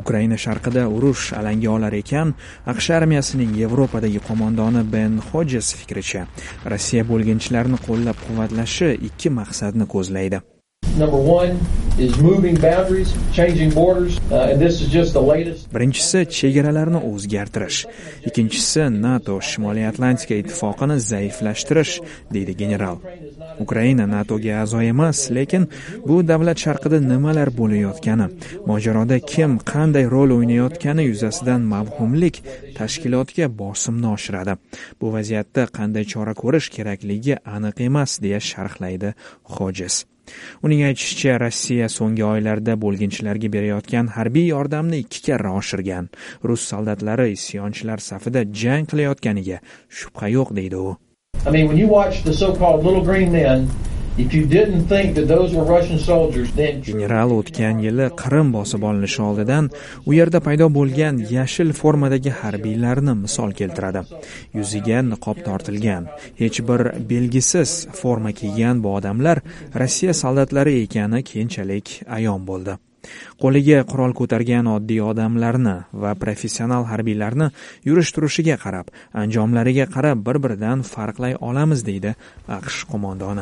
Ukraina sharqida urush alanga olar ekan, AQSh armiyasining Yevropadagi qo'mondoni Ben Hodges fikricha, Rossiya bo'lginchilarni qo'llab-quvvatlashi ikki maqsadni ko'zlaydi. Number one is moving boundaries, changing borders, and this is just the latest. Birinchisi chegaralarni o'zgartirish, ikkinchisi NATO Shimoliy Atlantika ittifoqini zaiflashtirish, deydi general. Ukraina NATOga a'zo emas, lekin bu davlat sharqida nimalar bo'layotgani, mojaroda kim qanday rol o'ynayotgani yuzasidan mavhumlik tashkilotga bosimni oshiradi. Bu vaziyatda qanday chora ko'rish kerakligi aniq emas, deya sharhlaydi Hodges. Uning aytishicha, Rossiya so'nggi oylarda bo'lginchilarga berayotgan harbiy yordamni 2 karra oshirgan. Rus soldatlari isyonchilar safida jang qilayotganiga shubha yo'q, deydi u. When you watch the so-called little green men, if you didn't think that those were Russian soldiers, then General o'tgan yili Qrim bosib olinishi oldidan u yerda paydo bo'lgan yashil formadagi harbiylarni misol keltiradi. Yuziga niqob tortilgan, hech bir belgisiz forma kiygan bu odamlar Rossiya soldatlari ekani keyinchalik ayon bo'ldi. Qo'liga qurol ko'targan oddiy odamlarni va professional harbiylarni yurish-turishiga qarab, anjomlariga qarab bir-biridan farqlay olamiz, deydi AQSh qo'mondoni.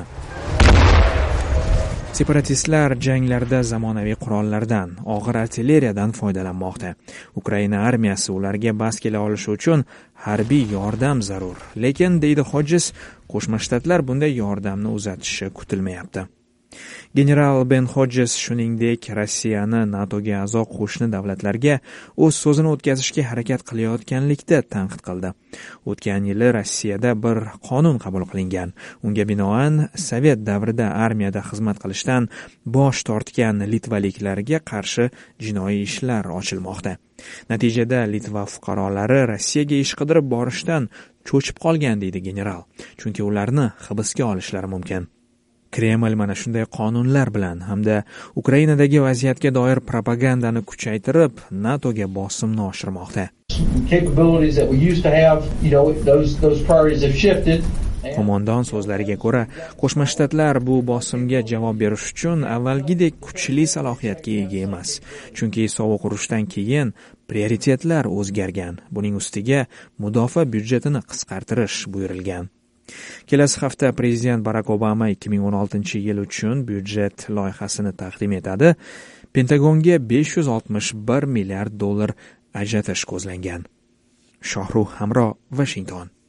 Separatistlar janglarda zamonaviy qurollardan, og'ir artilleriyadan foydalanmoqda. Ukraina armiyasi ularga bas kela olishi uchun harbiy yordam zarur. Lekin, deydi Hodges, Qo'shma Shtatlar bunday yordamni uzatishi kutilmayapti. General Ben Hodges shuningdek Rossiyani NATOga a'zo qo'shni davlatlarga o'z so'zini o'tkazishga harakat qilayotganlikda tanqid qildi. O'tgan yili Rossiyada bir qonun qabul qilingan. Unga binoan Sovet davrida armiyada xizmat qilishdan bosh tortgan litvaliklarga qarshi jinoiy ishlar ochilmoqda. Natijada Litva fuqarolari Rossiyaga ish qidirib borishdan cho'chib qolgan, deydi general. Chunki ularni hibsga olishlari mumkin. Kreml mana shunday qonunlar bilan hamda Ukrainadagi vaziyatga doir propagandani kuchaytirib, NATOga bosimni oshirmoqda. Qo'mondon so'zlariga ko'ra, Qo'shma Shtatlar bu bosimga javob berish uchun avvalgidek kuchli salohiyatga ega emas. Chunki sovuq urushdan keyin prioritetlar o'zgargan. Buning ustiga mudofaa byudjetini qisqartirish buyurilgan. Kelasi hafta prezident Barack Obama 2016-yil uchun byudjet loyihasini taqdim etadi. Pentagonga $561 milliard ajratish ko'zlangan. Shohruh Hamro, Washington.